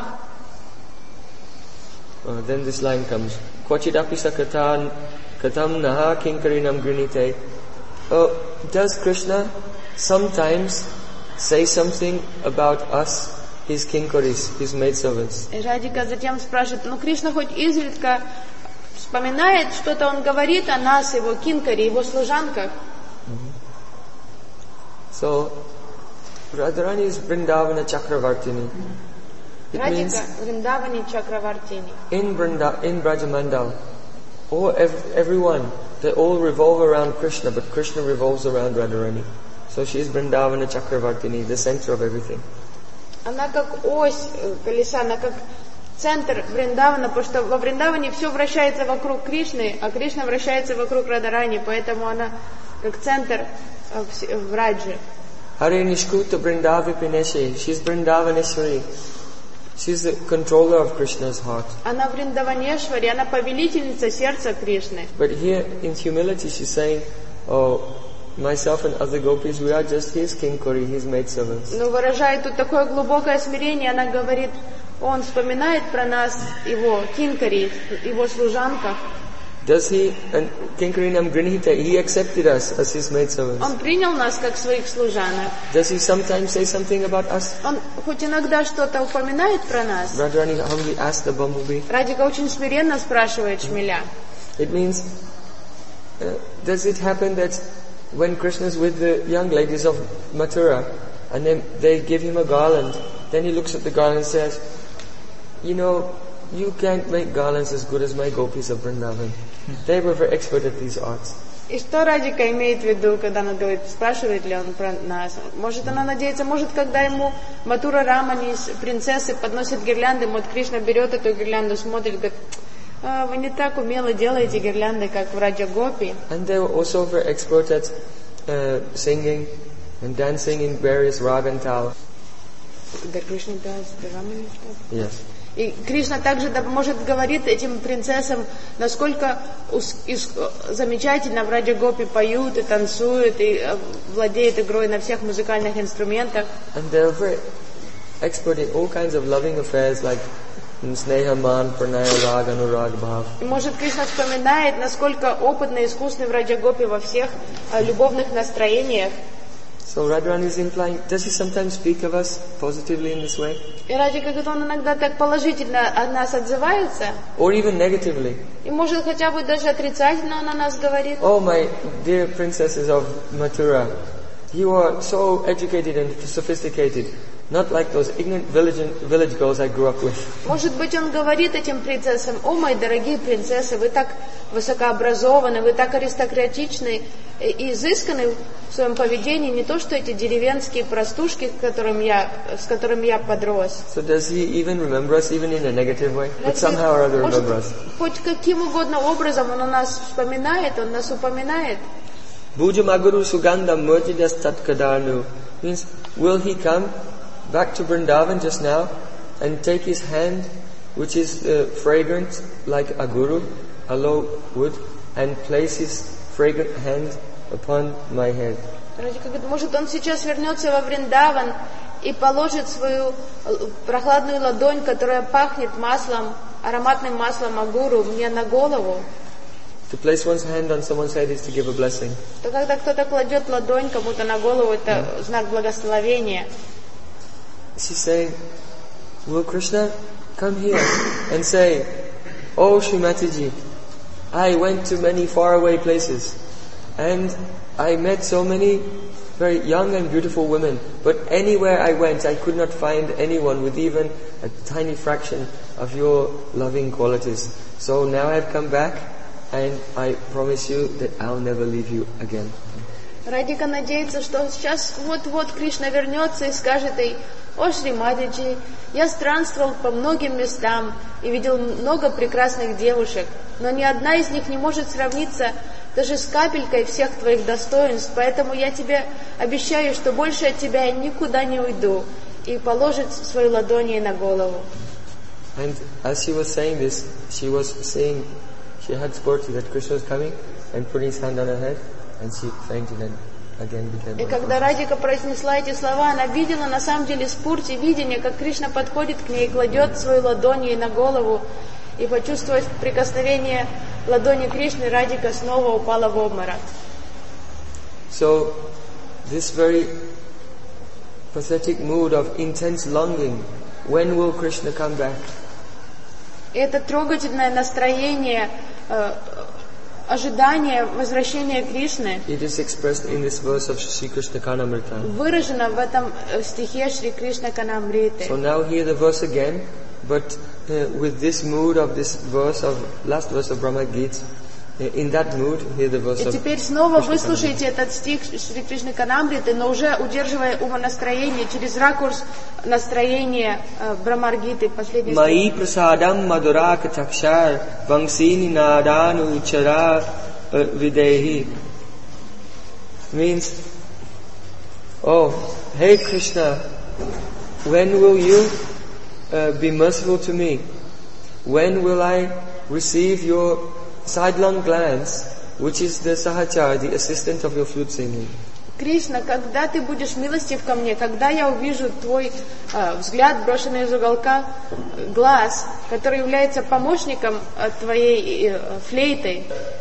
Then this line comes. Kvachidapi sakatan katam naha kinkarinam grinite. Does Krishna sometimes say something about us, his kinkaris, his maidservants? И Радика затем спрашивает, Кришна хоть изредка вспоминает, что-то он говорит о нас, его кинкаре, его служанках. So, Radharani is Vrindavana Chakravartini. It means Радика Вриндавани Чакравартини. in Brajamandal, everyone, they all revolve around Krishna, but Krishna revolves around Radharani. So she is Vrindavana Chakravartini, the center of everything. Она как ось колеса, она как центр Вриндавана, потому что во Вриндаване все вращается вокруг Кришны, а Кришна вращается вокруг Радharani, поэтому она как центр в Раджи. Hare Nishkuta Vrindavi Pineshe, she is Vrindavaneshwari. She is the controller of Krishna's heart. Она Вриндаванешвари, она повелительница сердца Кришны. But here in humility she's saying, myself and other gopis, we are just his kinkori, his maidservants. Но выражает тут такое глубокое смирение, она говорит, он вспоминает про нас, его кинкари, его служанках. Does he, and Kinkarinam Grinhita, he accepted us as his maidservants. Он принял нас как своих служанок. Does he sometimes say something about us? Он хоть иногда что-то упоминает про нас. Radharani humbly asked the bumblebee. Радика очень смиренно спрашивает шмеля. It means, does it happen that when Krishna is with the young ladies of Mathura, and then they give him a garland, then he looks at the garland and says, you can't make garlands as good as my gopis of Vrindavan. They were very expert at these arts. И что Радика имеет в виду, когда она говорит, спрашивает ли он про нас? Может, она надеется, когда ему Матура Рамани, принцессы, подносят гирлянды, Кришна берет эту гирлянду, смотрит, говорит, вы не так умело делаете гирлянды, как в Раджа Гопи. And they were also very expert at singing and dancing in various rag and tal. Когда Кришна does the Ramani stuff? Yes. И Кришна также может говорить этим принцессам, насколько замечательно в Раджа Гопи поют и танцуют, и владеют игрой на всех музыкальных инструментах. And they're very expert in all kinds of loving affairs like Sneha Man, Pranaya Rag, Anurag Bhav. И может Кришна вспоминает, насколько опытный и искусный в Раджа Гопи во всех любовных настроениях. So Radharani is implying, does he sometimes speak of us positively in this way? И Радика говорит, он иногда так положительно о нас отзывается, Or even negatively? и может хотя бы даже отрицательно он о нас говорит. Oh, my dear princesses of Mathura, you are so educated and sophisticated, not like those ignorant village girls I grew up with. Может быть, он говорит этим принцессам: о, мои дорогие принцессы, вы так высокообразованы, вы так аристократичны и изысканы в своем поведении, не то что эти деревенские простушки, с которыми я подрос. So does he even remember us, even in a negative way? But somehow or other remember us. Хоть каким угодно образом он о нас вспоминает, он нас упоминает. Bhujamaguru Sugandham Murtidas Tatkadanu means, will he come back to Vrindavan just now and take his hand, which is fragrant like a guru, aloe wood, and place his fragrant hand upon my head. Может, он сейчас вернется во Вриндаван и положит свою прохладную ладонь, которая пахнет маслом, ароматным маслом агуру, мне на голову. To place one's hand on someone's head is to give a blessing. То когда кто-то кладет ладонь кому-то на голову, это знак благословения. She's saying, will Krishna come here and say, oh Srimati ji, I went to many faraway places and I met so many very young and beautiful women, but anywhere I went I could not find anyone with even a tiny fraction of your loving qualities. So now I've come back and I promise you that I'll never leave you again. Радика надеется, что сейчас вот-вот Кришна вернется и скажет ей: о, Шриматиджи, я странствовал по многим местам и видел много прекрасных девушек, но ни одна из них не может сравниться даже с капелькой всех твоих достоинств, поэтому я тебе обещаю, что больше от тебя я никуда не уйду, и положит свою ладонь ей на голову. And as she was saying this, she was saying, she had spurti that Krishna was coming and putting his hand on her head, and she fainted and again became. И когда Радика произнесла эти слова, она видела на самом деле спурти, видение, как Кришна подходит к ней и кладет свою ладонь ей на голову, и почувствовав прикосновение ладони Кришны, Радика снова упала в обморок. So, this very pathetic mood of intense longing, when will Krishna come back? И это трогательное настроение ожидание возвращения Кришны It is expressed in this verse of Shri Krishna Kanamrita. выражено в этом стихе Шри Кришна Канамриты. So now hear the verse again, but with this mood of this verse of last verse of Brahma Gita. In that mood, hear the verse И of теперь снова Krishna выслушайте этот стих Шри Кришны Канамриты, но уже удерживая умонастроение через ракурс настроения Брамаргиты, последний стих. Mai prasadam maduraka chakshar vangsini nadanu chara videhi. Means, oh, hey Krishna, when will you be merciful to me? When will I receive your sidelong glance, which is the sahachar, the assistant of your flute singing? Кришна, когда ты будешь милостив ко мне, когда я увижу твой взгляд, брошенный из уголка глаз, который является помощником твоей флейтой.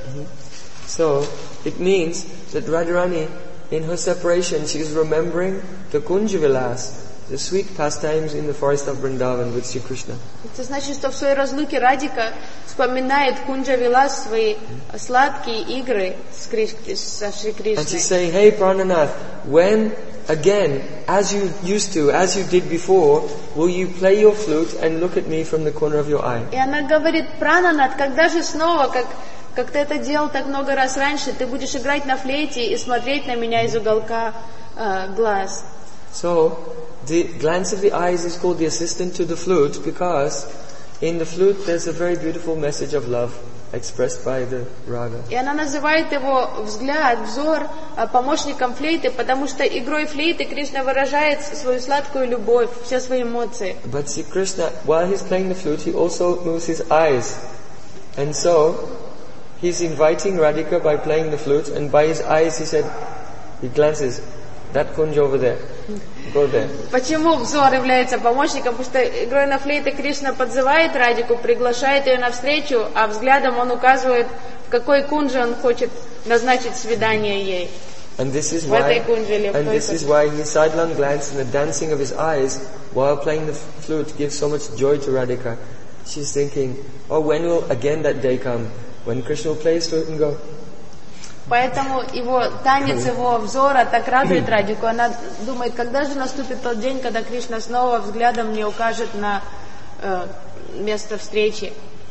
So, it means that Radharani, in her separation, she is remembering the Kunja Vilas, the sweet pastimes in the forest of Vrindavan with Sri Krishna. Это значит, что в своей разлуке Радика вспоминает Кунджа Вилас, свои сладкие игры со Шри And she's Кришной. saying, hey Prananath, when again, as you used to, as you did before, will you play your flute and look at me from the corner of your eye? И она говорит: Прананат, когда же снова, как ты это делал так много раз раньше, ты будешь играть на флейте и смотреть на меня из уголка глаз. So, the glance of the eyes is called the assistant to the flute because in the flute there's a very beautiful message of love expressed by the raga. И она называет его взгляд, взор помощником флейты, потому что игрой флейты Кришна выражает свою сладкую любовь, все свои эмоции. But Sri Krishna, while he's playing the flute, he also moves his eyes. And so, he's inviting Radhika by playing the flute, and by his eyes he glances, that kunja over there, go there. Почему взор является помощником? Потому что игрой на флейте Кришна подзывает Радику, приглашает ее навстречу, а взглядом он указывает, в какой кунже он хочет назначить свидание ей. And this is в этой why, кунже или в and той this is кунже. why his sidelong glance and the dancing of his eyes while playing the flute gives so much joy to Radhika. She's thinking, oh, when will again that day come when Krishna will play his flute and go? Поэтому его танец его взора так радует Радику. Она думает, когда же наступит тот день, когда Кришна снова взглядом мне укажет на место встречи.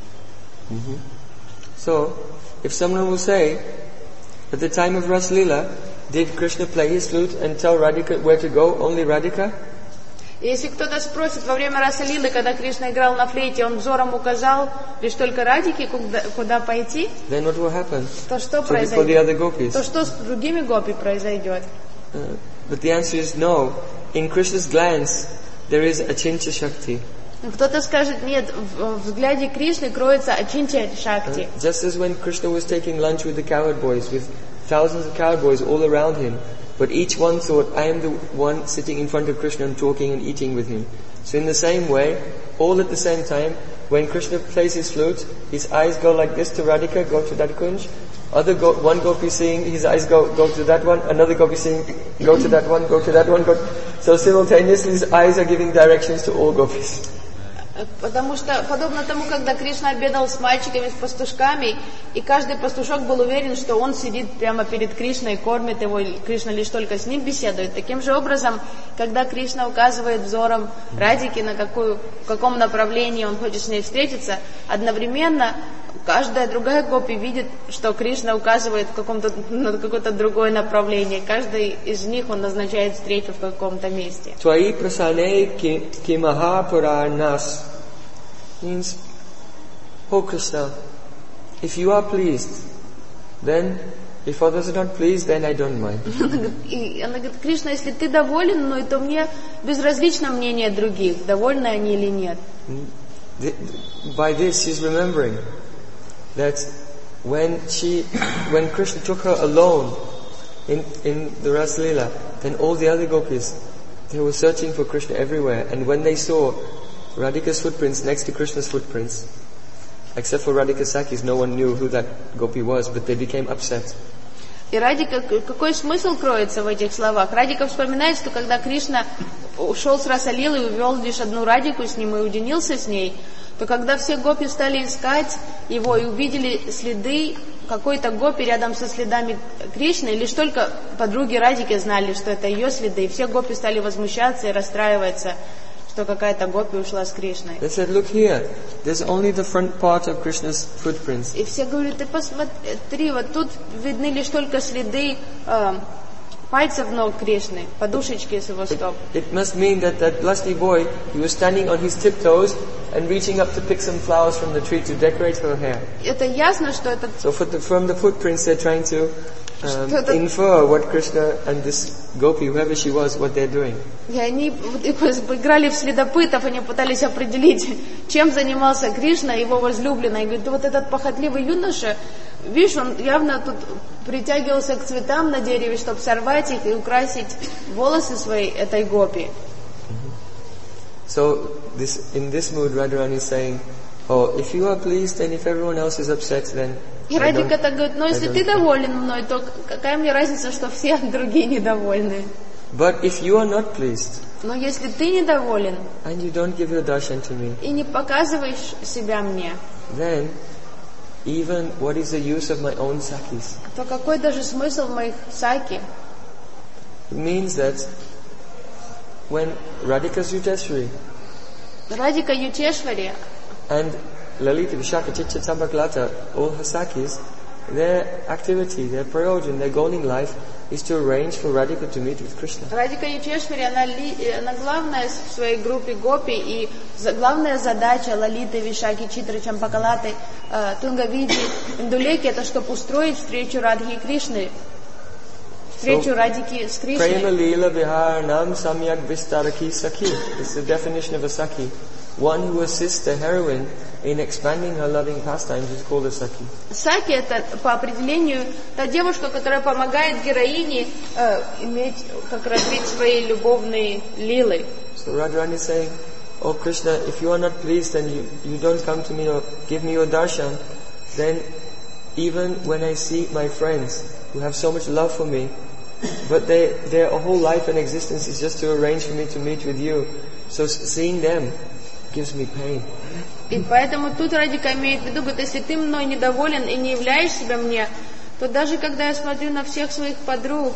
So, if someone will say, at the time of Ras Leela, did Krishna play his flute and tell Radhika where to go, only Radhika? Если кто-то спросит, во время Раса Лилы, когда Кришна играл на флейте, он взором указал лишь только Радике, куда пойти, Then what will happen то что for the other произойдет? gopis? То что с другими гопи произойдет? But the answer is no. In Krishna's glance, there is Achintya Shakti. Кто-то скажет, нет, в взгляде Кришны кроется Ачинтя Шакти. Just as when Krishna was taking lunch with the cowherd boys, with thousands of cowherd boys all around him, but each one thought, I am the one sitting in front of Krishna and talking and eating with him. So in the same way, all at the same time, when Krishna plays his flute, his eyes go like this to Radhika, go to that kunj. One gopi singing, his eyes go to that one. Another gopi singing, go to that one, go to that one. So simultaneously his eyes are giving directions to all gopis. Потому что, подобно тому, когда Кришна обедал с мальчиками, с пастушками, и каждый пастушок был уверен, что он сидит прямо перед Кришной, кормит его, и Кришна лишь только с ним беседует. Таким же образом, когда Кришна указывает взором Радике, в каком направлении он хочет с ней встретиться, одновременно каждая другая гопи видит, что Кришна указывает на какое-то другое направление. Каждый из них он назначает встречу в каком-то месте. Тваи прасане кимаха пуранас means, oh Krishna, if you are pleased, then if others are not pleased, then I don't mind. И она говорит, Кришна, если ты доволен мной, то мне безразлично мнение других, довольны они или нет. By this she's remembering that when Krishna took her alone in the Ras Leela, then all the other gopis, they were searching for Krishna everywhere, and when they saw Radhika's footprints next to Krishna's footprints, except for Radhika's Sakis, no one knew who that gopi was, but they became upset. И Радика, какой смысл кроется в этих словах? Радика вспоминает, что когда Кришна ушел с Раса Лилы и увел лишь одну Радику с ним и уединился с ней, то когда все гопи стали искать его и увидели следы какой-то гопи рядом со следами Кришны, лишь только подруги Радики знали, что это ее следы, и все гопи стали возмущаться и расстраиваться, что какая-то гопи ушла с Кришной. They said, look here, there's only the front part of Krishna's footprints. И все говорят, ты посмотри, вот тут видны лишь только следы пальцев ног Кришны, подушечки с его стоп. It must mean that lusty boy, he was standing on his tiptoes and reaching up to pick some flowers from the tree to decorate her hair. Это ясно, что этот... So from the footprints they're trying to infer what Krishna and this gopi, whoever she was, what they're doing. И они играли в следопытов, они пытались определить, чем занимался Кришна, его возлюбленная. И говорит, вот этот похотливый юноша, видишь, он явно тут притягивался к цветам на дереве, чтобы сорвать их и украсить волосы своей этой гопи. So in this mood, Radharani is saying, oh, if you are pleased and if everyone else is upset, then И Радика так говорит, но если ты доволен мной, то какая мне разница, что все другие недовольны? But if you are not pleased, Но если ты недоволен and you don't give your darshan to me, и не показываешь себя мне, then even what is the use of my own sakis? то какой даже смысл моих саки? It means that when Radhika's Yudheshwari Радика Ютешвари and Lalita, Vishaka, Chicha, Chambaklata, all her sakis, their activity, their prayojan, their goal in life is to arrange for Radhika to meet with Krishna. Радика Ютешвари, она главная в своей группе гопи, и главная задача Лалиты, Вишаки, Читры, Чампакалаты, Тунгавиди, Индулеки, это чтобы устроить встречу Радхи и Кришны, встречу Радики с Кришной. Prema Leela Viharanam Samyak Vistaraki Saki. It's the definition of a Saki. One who assists the heroine in expanding her loving pastimes is called a Saki. Саки это по определению та девушка, которая помогает героине иметь, как развить свои любовные лилы. So Radharani is saying, oh Krishna, if you are not pleased and you don't come to me or give me your darshan, then even when I see my friends who have so much love for me, But their whole life and existence is just to arrange for me to meet with you. So seeing them gives me pain. И поэтому тут Радика имеет в виду, говорит, если ты мной недоволен и не являешь себя мне, то даже когда я смотрю на всех своих подруг,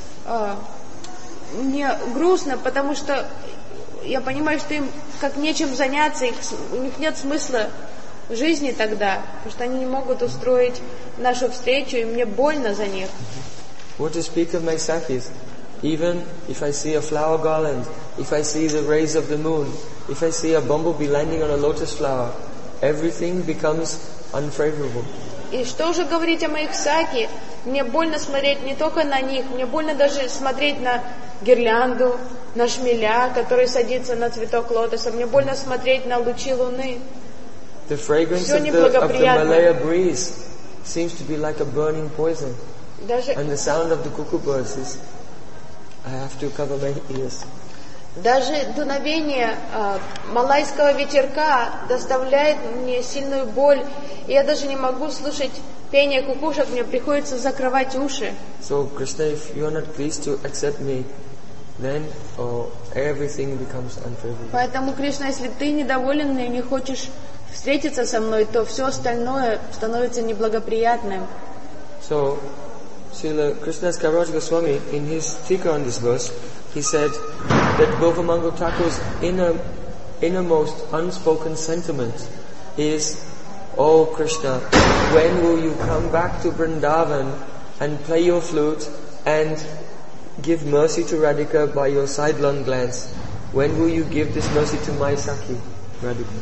мне грустно, потому что я понимаю, что им как нечем заняться, у них нет смысла в жизни тогда, потому что они не могут устроить нашу встречу, и мне больно за них. What to speak of my Sakhis? Even if I see a flower garland, if I see the rays of the moon, if I see a bumblebee landing on a lotus flower, everything becomes unfavorable. И что уже говорить о моих саки? Мне больно смотреть не только на них, мне больно даже смотреть на гирлянду, на шмеля, который садится на цветок лотоса, мне больно смотреть на лучи луны. The fragrance of the Malaya breeze seems to be like a burning poison. And the sound of the cuckoo birds is, I have to cover my ears. Даже дуновение малайского ветерка доставляет мне сильную боль, и я даже не могу слушать пение кукушек, мне приходится закрывать уши. So Krishna, if you are not pleased to accept me, then everything becomes unfavorable. Поэтому, Кришна, если ты недоволен и не хочешь встретиться со мной, то все остальное становится неблагоприятным. So Srila Krishnadas Kaviraj Goswami, in his tika on this verse, he said that Gopamangal Thakur's innermost unspoken sentiment is, "Oh Krishna, when will you come back to Vrindavan and play your flute and give mercy to Radhika by your sidelong glance? When will you give this mercy to my Sakhi, Radhika?"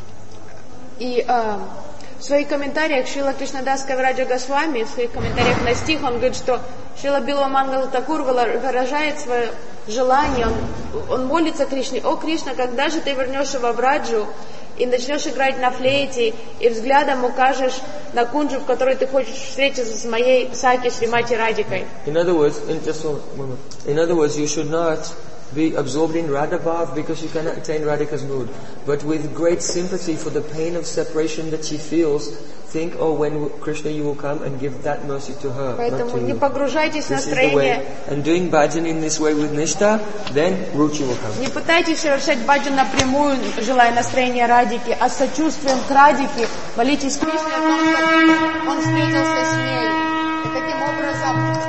И в своих комментариях Шрила Кришнадас Кавираджа Госвами, в своих комментариях на стих, он говорит, что Шрила Билва Мангала Такур выражает свое желание, он молится Кришне: «О Кришна, когда же ты вернешься во Враджу и начнешь играть на флейте, и взглядом укажешь на кунджу, в которой ты хочешь встретиться с моей Саки Шримати Радикой». In other words, you should not be absorbed in Radha Bhav because you cannot attain Radhika's mood, but with great sympathy for the pain of separation that she feels, think, oh, when Krishna you will come and give that mercy to her. Поэтому не погружайтесь в This is the way. настроение. And doing bhajan in this way with Nishtha, then Ruchi will come. Не пытайтесь совершать баджан напрямую, желая настроения Радики, а с сочувствием к Радике молитесь Кришне о том, чтобы он встретился с ней. И таким образом